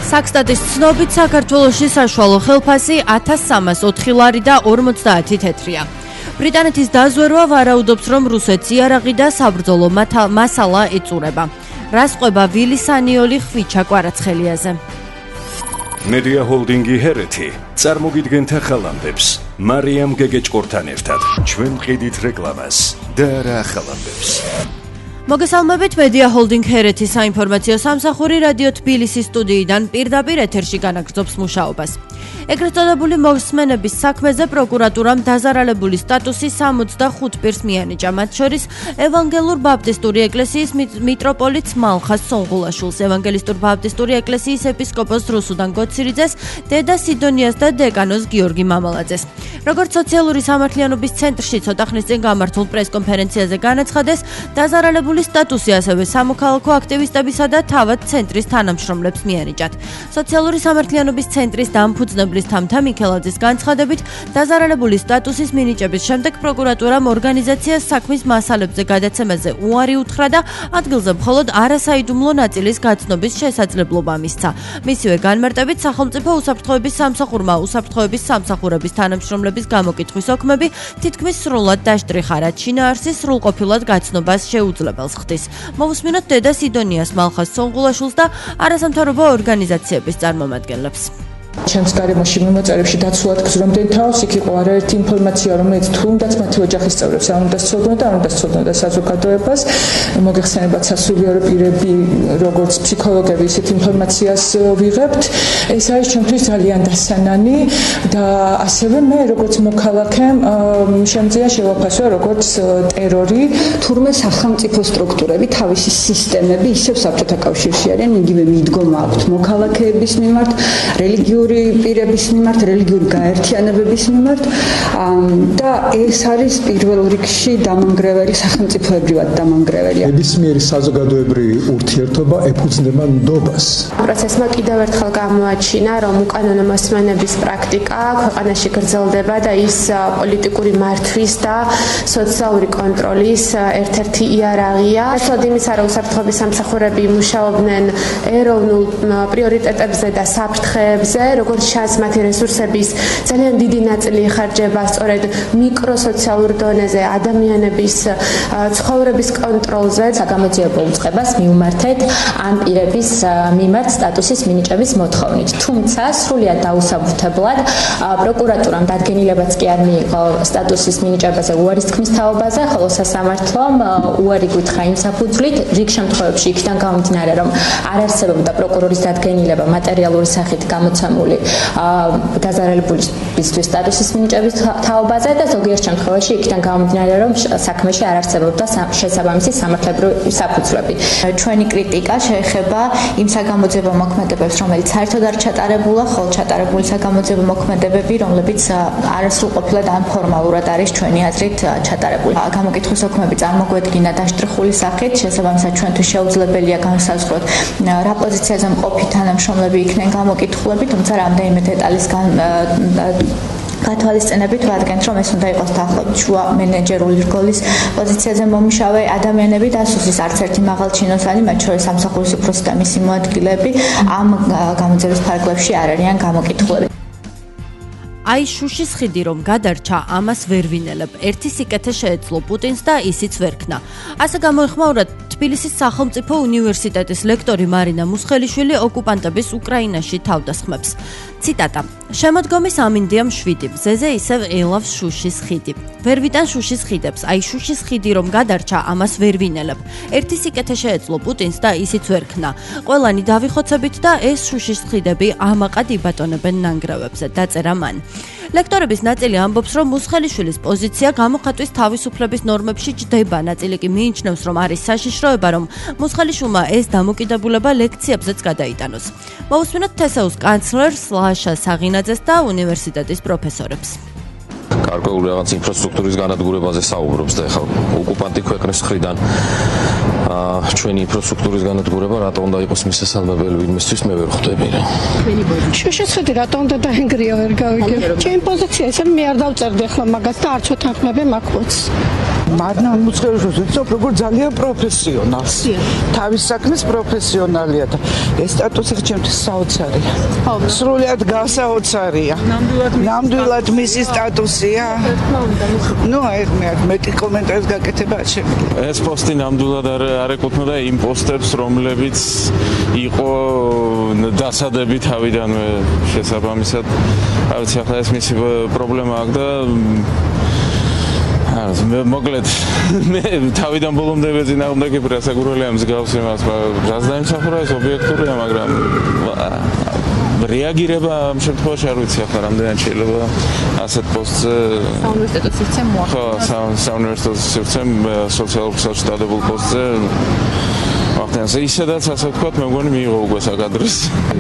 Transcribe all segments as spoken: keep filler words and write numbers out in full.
Საქსტატის ცნობით საქართველოში საშუალო ხელფასი ათას სამას ოთხი ლარი და ორმოცდაათი თეთრია. ბრიტანეთის დაზვერვა ვარაუდობს, რომ რუსეთს იარაღი და საბრძოლო მასალა ეწურება. რას ყვება ვილი სანიოლი ხვიჩა კვარაცხელიაზე. მედია ჰოლდინგი ჰერეთი წარმოგიდგენთ ახალამბებს მარიამ გეგეჭკორთან ერთად. ჩვენ ყიდით რეკლამას და რა ახალამბებს. მოგესალმებით, მედია ჰოლდინგ ჰერეთის საინფორმაციო სამსახური რადიო თბილისის სტუდიიდან პირდაპირ ეთერში განაგრძობს მუშაობას. ეგრეთ წოდებული მოსმენების საქმეზე პროკურატურამ დაზარალებული სტატუსი სამოცდახუთ პირს მიანიჭა, მათ შორის ევანგელურ ბაპტისტური ეკლესიის მიტროპოლიტს მალხას სონღულაშვილს, ევანგელისტურ ბაპტისტური ეკლესიის ეპისკოპოს რუსუდან გოცირიძეს, დედა სიდონიას და დეკანოს გიორგი მამალაძეს. როგორც სოციალური სამართლიანობის ცენტრში ცოტა ხნის წინ გამართულ პრესკონფერენციაზე განაცხადეს, დაზარალებული სტატუსი ასევე სამოქალაქო აქტივისტებისა და თავად ცენტრის თანამშრომლებს მიანიჭათ. სოციალური სამართლიანობის ცენტრის დამფუძნებლის თამთა მიქელაძის განცხადებით, დაზარალებული სტატუსის მინიჭების შემდეგ პროკურატურამ ორგანიზაციას საქმის მასალებზე გადაცემაზე უარი უთხრა და ადგილზე მხოლოდ არასაიდუმლო ნაწილის გაცნობის შესაძლებლობა მისცა. მისივე განმარტებით, სახელმწიფო უსაფრთხოების სამსახურმა უსაფრთხოების სამსახურების თანამშრომლების გამოკითხვის ოქმები თითქმის სრულად დაშტრიხა, რაც შინაარსის სრულყოფილად გაცნობას შეუძლებელს ხდის. მოვუსმინოთ დედა სიდონიას მალხას სონღულაშვილს და არასამთავრობო ორგანიზაციების წარმომადგენლებს. ჩემს გარემოში მიმოწერებში დაცულად გზრომდნენ თავს, იქ იყო არაერთი ინფორმაცია, რომელიც თუნდაც მათი ოჯახის წევრებს არ უნდა სცოდნოდა, არ უნდა სცოდნოდა საზოგადოებას. მოგეხსენებათ სასულიერო პირები, როგორც ფსიქოლოგები, ისეთ ინფორმაციას ვიღებთ. ეს არის ჩემთვის ძალიან დასანანი და ასევე მე, როგორც მოქალაქემ, შემიძლია შევაფასო, როგორც ტერორი. თურმე სახელმწიფო სტრუქტურები, თავისი სისტემები ისევ საბჭოთა კავშირში არიან, იგივე მიდგომა აქვთ მოქალაქეების მიმართ, რელიგიური პირების მიმართ, რელიგიური გაერთიანებების მიმართ და ეს არის პირველ რიგში დამანგრეველი, სახელმწიფოებრივად დამანგრეველი. ნებისმიერი საზოგადოებრივი ურთიერთობა ეფუძნება ნდობას. პროცესმა კიდევ ერთხელ გამოაჩინა, რომ უკანონო მოსმენების პრაქტიკა ქვეყანაში გრძელდება და ის პოლიტიკური მართვის და სოციალური კონტროლის ერთ-ერთი იარაღია. ნაცვლად იმისა, რომ უსაფრთხოების სამსახურები მუშაობდნენ ეროვნულ პრიორიტეტებზე და საფრთხეებზე, როგორც ჩანს, მათი რესურსების ძალიან დიდი ნაწილი იხარჯება სწორედ მიკროსოციალურ დონეზე, ადამიანების ცხოვრების კონტროლზე. საგამოძიებო უწყებას მიუმართეთ ამ პირების მიმართ სტატუსის მინიჭების მოთხოვნით. თუმცა სრულიად დაუსაბუთებლად პროკურატურამ დადგენილებაც კი არ მიიღო სტატუსის მინიჭებაზე უარის თქმის თაობაზე, ხოლო სასამართლომ უარი გითხრა იმ საფუძვლით, რიგ შემთხვევებში იქიდან გამომდინარე, რომ არ არსებობდა პროკურორის დადგენილება მატერიალური სახით გამოცემული დაზარალებულისთვის სტატუსის მინიჭების თაობაზე და ზოგიერთ შემთხვევაში იქიდან გამომდინარე, რომ საქმეში არ არსებობდა შესაბამისი სამართლებრივი საფუძვლები. ჩვენი კრიტიკა შეეხება იმ საგამოძიებო მოქმედებებს, რომელიც საერთოდ არ ჩატარებულა, ხოლო ჩატარებული საგამოძიებო მოქმედებები, რომლებიც არასრულყოფილად ან ფორმალურად არის ჩვენი აზრით ჩატარებული. გამოკითხვის ოქმები წარმოგვედგინა დაშტრიხული სახით, შესაბამისად ჩვენთვის შეუძლებელია განსაზღვროთ რა პოზიციაზე მყოფი თანამშრომლები იქნენ გამოკითხულები, თუმცა რამდენიმე დეტალის გათვალისწინებით ვადგენთ, რომ ეს უნდა იყოს დაახლოებით შუა მენეჯერული რგოლის პოზიციაზე მომუშავე ადამიანები და სუსის არც ერთი მაღალჩინოსანი, მათ შორის სამსახურის უფროსი და მისი მოადგილეები ამ გამოძიების ფარგლებში არ არიან გამოკითხულები. აი შუშის ხიდი რომ გადარჩა, ამას ვერ ვინელებ. ერთი სიკეთე შეეძლო პუტინს და ისიც ვერ ქნა. ასე გამოიხმაურა თბილისის სახელმწიფო უნივერსიტეტის ლექტორი მარინა მუსხელიშვილი ოკუპანტების უკრაინაში თავდასხმებს. ციტატა: შემოდგომის ამინდია მშვიდი, მზეზე ისევ ელავს შუშის ხიდი. ვერ ვიტან შუშის ხიდებს, აი შუშის ხიდი რომ გადარჩა, ამას ვერ ვინელებ. ერთი სიკეთე შეეძლო პუტინს და ისიც ვერ ქნა. ყველანი დავიხოცებით და ეს შუშის ხიდები ამაყად იბატონებენ ნანგრევებზე, დაწერა მან. ლექტორების ნაწილი ამბობს, რომ მუსხელიშვილის პოზიცია გამოხატვის თავისუფლების ნორმებში ჯდება, ნაწილი კი მიიჩნევს, რომ არის საშიშროება, რომ მუსხელიშვილმა ეს დამოკიდებულება ლექციებზეც გადაიტანოს. მოვუსმინოთ თესეუს კანცლერს ლაშა საღინაძეს და უნივერსიტეტის პროფესორებს. გარკვეული რაღაც ინფრასტრუქტურის განადგურებაზე საუბრობს და ეხლა ოკუპანტი ქვეყნის მხრიდან ჩვენი ინფრასტრუქტურის განადგურება რატო უნდა იყოს მისასალმებელი ვინმესთვის მე ვერ ხვდები რა. შუშის ხიდი რატო უნდა დაენგრია ვერ გავიგე. ჩემი პოზიცია ისე მე არ დავწერდი ახლა მაგას და არც უთანხმები მაქვს. მარნა მუცხელიშვილს ვიცნობ როგორ ძალიან პროფესიონალს. თავის საქმის პროფესიონალია და ეს სტატუსი ჩემთვის საოცარია. სრულიად გასაოცარია. ნამდვილად მისი სტატუსია. ნუ აი მეტი კომენტარის გაკეთება არ შემიძლია. ეს პოსტი ნამდვილად არ არ ეკუთვნოდა იმ პოსტებს, რომლებიც იყო დასადები თავიდანვე შესაბამისად. არ ვიცი, ახლა ეს მისი პრობლემა აქვს და მოკლედ მე თავიდან ბოლომდე ვეძინააღმდეგებ რასაკურველია მსგავს იმას, რაც დაიმსახურა ეს ობიექტურია, მაგრამ რეაგირება ამ შემთხვევაში არ ვიცი ახლა რამდენად შეიძლება ასეთ პოსტზე საუნივერსიტეტო სივრცე მოახდინა. ხო, საუნივერსიტეტო სივრცე სოციალურ ქსელში დადებულ პოსტზე ახდენს ისედაც ასე ვთქვათ, მე მგონი მიიღო უკვე საკადრეს.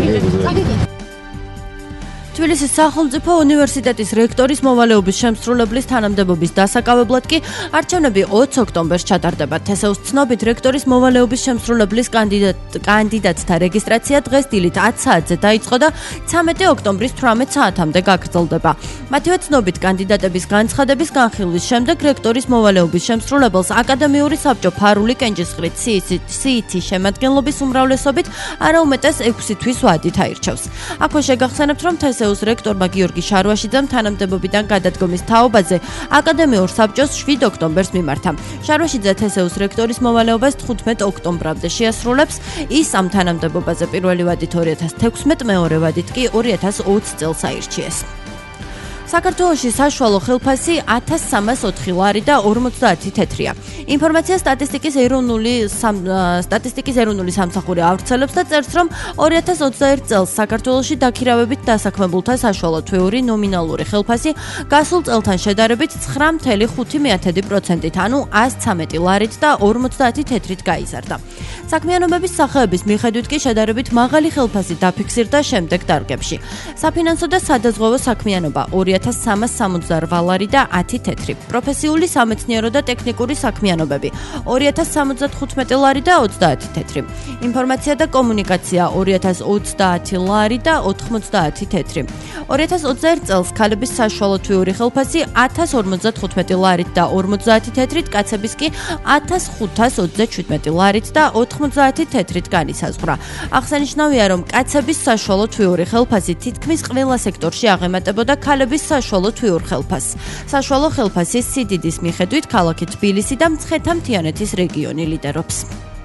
თბილისის სახელმწიფო უნივერსიტეტის რექტორის მოვალეობის შემსრულებლის თანამდებობის დასაკავებლად კი არჩევნები ოც ოქტომბერს ჩატარდება. თესეუს ცნობით, რექტორის მოვალეობის შემსრულებლის კანდიდატ კანდიდატთა რეგისტრაცია დღეს დილით ათი საათზე დაიწყო და ცამეტი ოქტომბრის თვრამეტ საათამდე გაგრძელდება. მათივე ცნობით, კანდიდატების განცხადების განხილვის შემდეგ რექტორის მოვალეობის შემსრულებელს აკადემიური საბჭო ფარული კენჭისყრით სიითი შემადგენლობის უმრავლესობით არაუმეტეს ექვსი თვის ვადით აირჩევს. აქვე შეგახსენებთ, რომ თესეუს რექტორმა გიორგი შარვაშიძემ თანამდებობიდან გადადგომის თაობაზე აკადემიურ საბჭოს შვიდ ოქტომბერს მიმართა. შარვაშიძე თესეუს რექტორის მოვალეობას თხუთმეტ ოქტომბრამდე შეასრულებს. ის ამ თანამდებობაზე პირველი ვადით ორი ათას თექვსმეტ, მეორე ვადით კი ორი ათას ოცი წელს აირჩიეს. საქართველოში საშუალო ხელფასი ათას სამას ოთხი ლარი და ორმოცდაათი თეთრია. ინფორმაცია სტატისტიკის ეროვნული სტატისტიკის ეროვნული სამსახური ავრცელებს და წერს, რომ ორი ათას ოცდაერთ წელს საქართველოში დაქირავებით დასაქმებულთა საშუალო თვეური ნომინალური ხელფასი გასულ წელთან შედარებით ცხრა ფاصლე ხუთი პროცენტით, ანუ ას ცამეტი ლარით და ორმოცდაათი თეთრით გაიზარდა. საქმიანობების სახეების მიხედვით კი შედარებით მაღალი ხელფასი დაფიქსირდა შემდეგ დარგებში. საფინანსო და სადაზღვევო საქმიანობა ორი ათას სამას სამოცდარვა ლარი და ათი თეთრი. პროფესიული სამეცნიერო და ტექნიკური საქმიანობები ორი ათას სამოცდათხუთმეტი ლარი და ოცდაათი თეთრი. ინფორმაცია და კომუნიკაცია ორი ათას ოცდაათი ლარი და ოთხმოცდაათი თეთრი. ორი ათას ოცდაერთ წელს ქალების საშუალო თვიური ხელფასი ათას ორმოცდათხუთმეტი ლარით და ორმოცდაათი თეთრით, კაცების კი ათას ხუთას ოცდაშვიდმეტი ლარით და ოთხმოცდაათი თეთრით განისაზღვრა. აღსანიშნავია, რომ კაცების საშუალო თვიური ხელფასი თითქმის ყველა სექტორში აღემატებოდა ქალების საშუალო თვიურ ხელფასს. საშუალო ხელფასის სიდიდის მიხედვით ქალაქი თბილისი და მცხეთა-მთიანეთის რეგიონი ლიდერობს.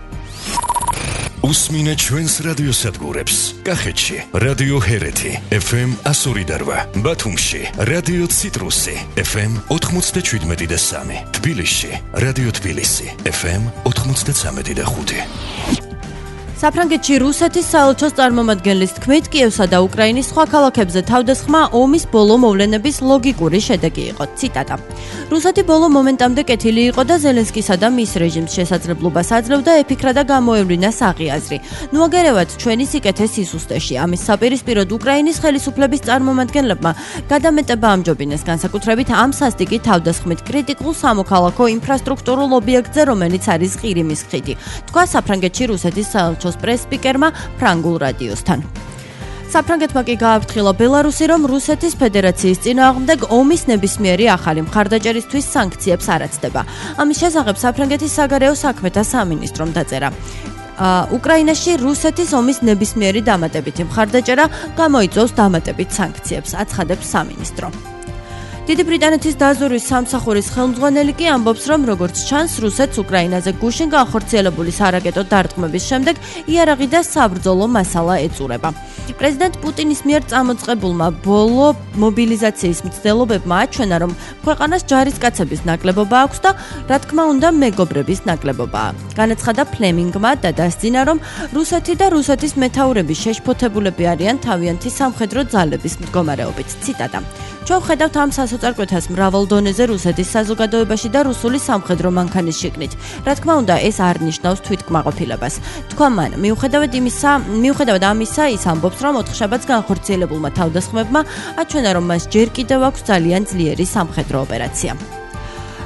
უსმინეთ ჩვენს რადიოსადგურებს. კახეთში რადიო ჰერეთი ეფ ემ εκατო ორი და რვა, ბათუმში რადიო ციტრუსი ეფ ემ ოთხმოცდაშვიდმეტი და სამი, თბილისში რადიო თბილისი ეფ ემ ოთხმოცდაცამეტი და ხუთი. საფრანგეთში რუსეთის საელჩოს წარმომადგენლის თქმით, კიევსა და უკრაინის სხვა ქალაქებზე თავდასხმა ომის ბოლო მოვლენების ლოგიკური შედეგი იყო. ციტატა. რუსეთი ბოლო მომენტამდე კეთილი იყო და ზელენსკისა და მის რეჟიმს შესაძლებლობას აძლევდა ეფიქრა და გამოევლინა საღი აზრი. ნუ აგერევათ ჩვენი სიკეთე სისუსტეში. ამის საპირისპიროდ უკრაინის ხელისუფლების წარმომადგენლებმა გადამეტება ამჯობინეს, განსაკუთრებით ამ სასტიკი თავდასხმით კრიტიკულ სამოქალაქო ინფრასტრუქტურულ ობიექტზე, რომელიც არის ყირიმის ხიდი. თქვა საფრანგეთში რუსეთის საელჩოს პრეს-სპიკერმა ფრანგულ რადიოსთან. საფრანგეთმა კი გააფრთხილა ბელარუსი, რომ რუსეთის ფედერაციის წინააღმდეგ ომის ნებისმიერი ახალი მხარდაჭერისთვის სანქციებს არ აცდება. ამის შესახებ საფრანგეთის საგარეო საქმეთა სამინისტრომ დაწერა. უკრაინაში რუსეთის ომის ნებისმიერი დამატებითი მხარდაჭერა გამოიწვევს დამატებით სანქციებს, აცხადებს სამინისტრო. დიდი ბრიტანეთის დაზვერვის სამსახურის ხელმძღვანელი კი ამბობს, რომ როგორც ჩანს, რუსეთს უკრაინაზე გუშინ განხორციელებული სარაკეტო დარტყმების შემდეგ იარაღი და საბრძოლო მასალა ეწურება. პრეზიდენტ პუტინის მიერ წამოწყებულმა ბოლო მობილიზაციის მცდელობებმა აჩვენა, რომ ქვეყანას ჯარისკაცების ნაკლებობა აქვს და, რა თქმა უნდა, მეგობრების ნაკლებობაა. განაცხადა ფლემინგმა და დასძინა, რომ რუსეთი და რუსეთის მეთაურები შეშფოთებულები არიან თავიანთი სამხედრო ძალების მდგომარეობით. ციტატა. ჩვენ ვხედავთ ამ სასოწარკვეთას მრავალ დონეზე რუსეთის საზოგადოებაში და რუსული სამხედრო მანქანის შიგნით. რა თქმა უნდა, ეს არ ნიშნავს თვითკმაყოფილებას. თქვა მან, მიუხედავად იმისა, მიუხედავად ამისა, ის ამბობს, რომ ოთხშაბათს განხორციელებულმა თავდასხმებმა აჩვენა, რომ მას ჯერ კიდევ აქვს ძალიან ძლიერი სამხედრო ოპერაცია.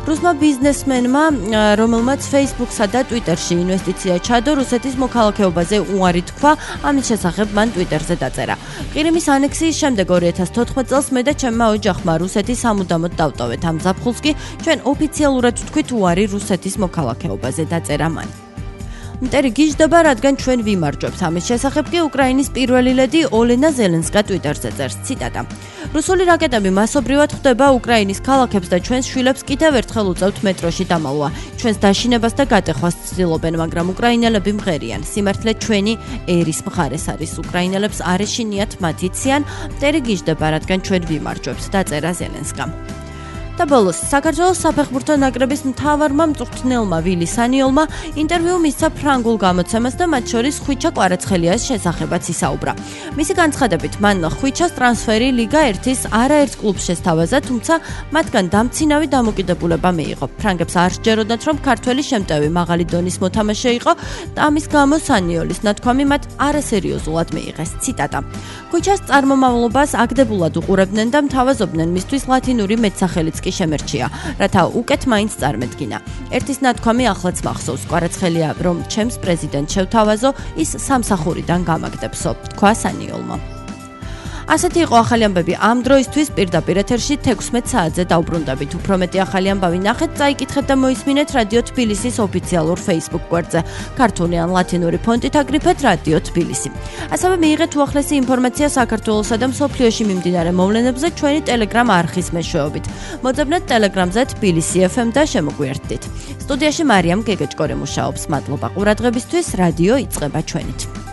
რუსმა ბიზნესმენმა, რომელმაც Facebook-სა და Twitter-ში ინვესტიცია ჩადო, რუსეთის მოქალაქეობაზე უარი თქვა, ამის შესახებ მან Twitter-ზე დაწერა. ყირიმის ანექსიის შემდეგ ორი ათას თოთხმეტ წელს მე და ჩემმა ოჯახმა რუსეთის სამუდამოდ დავტოვეთ ამ ზაფხულს კი ჩვენ ოფიციალურად ვთქვით უარი რუსეთის მოქალაქეობაზე დაწერა მან. მტერი გიჟდება, რადგან ჩვენ ვიმარჯვებთ. ამის შესახებ კი უკრაინის პირველი ლედი ოლენა ზელენსკა Twitter-ზე წერს, ციტატა. რუსული რაკეტები მასობრივად ხვდება უკრაინის ქალაქებს და ჩვენს შვილებს კიდევ ერთხელ უწევთ მეტროში დამალვა. ჩვენს დაშინებას და გატეხვას ცდილობენ, მაგრამ უკრაინელები მღერიან. სიმართლე ჩვენი ერის მხარეს არის. უკრაინელებს არ ეშინიათ მათ იციან, მტერი გიჟდება, რადგან ჩვენ ვიმარჯვებთ, დაწერა ზელენსკამ. და ბოლოს, საქართველოს საფეხბურთო ნაკრების მთავარმა მწვრთნელმა ვილი სანიოლმა ინტერვიუ მისცა ფრანგულ გამოცემას და მათ შორის ხვიჩა კვარაცხელიას შესახებაც ისაუბრა. მისი განცხადებით, მან ხვიჩას ტრანსფერი ლიგა ერთის არაერთ კლუბს შესთავაზა, თუმცა მათგან დამცინავი დამოკიდებულება მიიღო. ფრანგებს არ სჯეროდათ, რომ ქართველი შემტევი მაღალი დონის მოთამაშე იყო და ამის გამო სანიოლის ნათქვამი მათ არასერიოზულად მიიღეს. ციტატა. ხვიჩას წარმომავლობას აგდებულად უყურებდნენ და მთავაზობდნენ მისთვის ლათინური მეტსახელიც კი შემერჩია, რათა უკეთ მაინც წარმედგინა. ერთის ნათქვამი ახლაც მახსოვს, კვარაცხელია, რომ ჩემს პრეზიდენტს შევთავაზო, ის სამსახურიდან გამაგდებსო, თქვა სანიოლმა. ასეთი იყო ახალი ამბები ამ დროისთვის პირდაპირ ეთერში თექვსმეტ საათზე დავბრუნდებით. უფრო მეტი ახალი ამბავი ნახეთ, წაიკითხეთ და მოისმინეთ რადიო თბილისის ოფიციალურ Facebook გვერდზე. ქართული ან ლათინური ფონტით აგრიფეთ რადიო თბილისი. ასევე მიიღეთ უახლესი ინფორმაცია საქართველოსა და მსოფლიოში მიმდინარე მოვლენებზე ჩვენი Telegram არხის მეშვეობით. მოძებნეთ Telegram-ზე თბილისი ეფ ემ და შემოგვიერთდით. სტუდიაში მარიამ გეგეჭკორი მუშაობს. მადლობა ყურადღებისთვის. რადიო იწყება ჩვენით.